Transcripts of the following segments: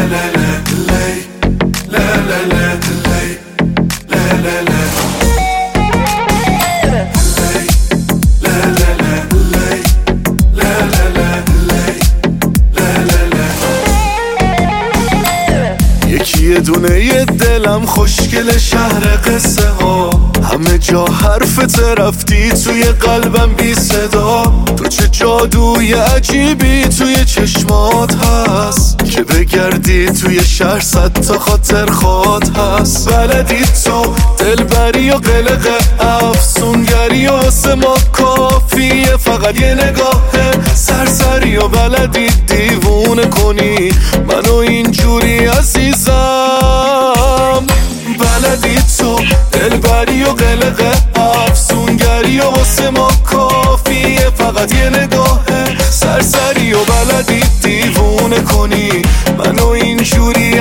یه دونه یه دلم خوشگل شهر قصه ها، همه جا حرفت رفتی توی قلبم بی صدا. تو چه جادوی عجیبی توی چشمات هست که بگردی توی شهر صد تا خاطر خواد هست. بلدی تو دلبری و قلق افسونگری و واسه ما کافیه فقط یه نگاه سرسری و بلدی دیوونه کنی منو اینجوری عزیزم. بلدی تو دلبری و قلق افسونگری و واسه ما کافیه فقط یه نگاه سرسری و بلدی دیوونه کنی منو اینجوری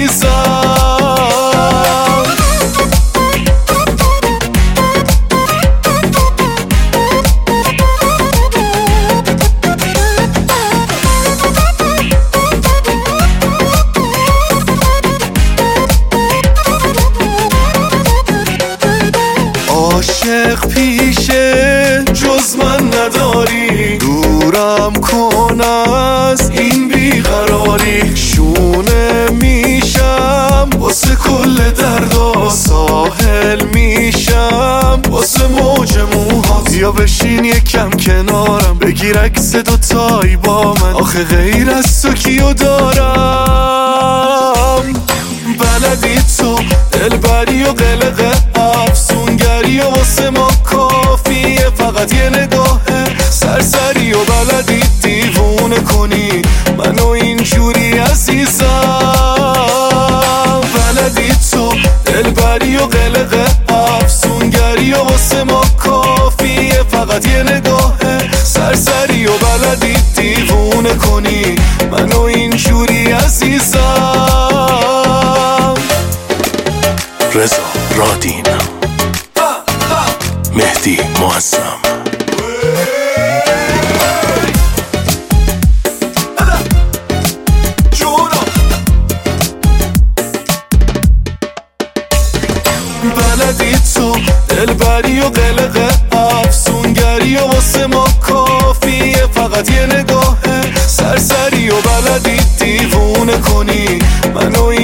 عزیزم. عاشق پیشه جز من نداری، دورم کن از این بیقراری. شونه میشم واسه کل دردا، ساحل میشم واسه موج موهات. یا بشین یکم کنارم بگیر عکس دوتایی با من، آخه غیر از تو کیو دارم. بلدی تو دلبری و قلق افسونگری و واسه ما کافیه فقط یه نگاه سرسری و بلدی دیوونه کنی منو اینجوری عزیزم. بلدی تو دلبری و قلق افسونگری و واسه ما کافیه فقط یه نگاه سرسری و بلدی دیوونه کنی منو اینجوری عزیزم. رضا رادین، مهدی معظم. بلدی تو دلبری و قلق افسونگری و واسه ما کافیه فقط یه نگاه سرسری و بلدی دیوونه کنی منو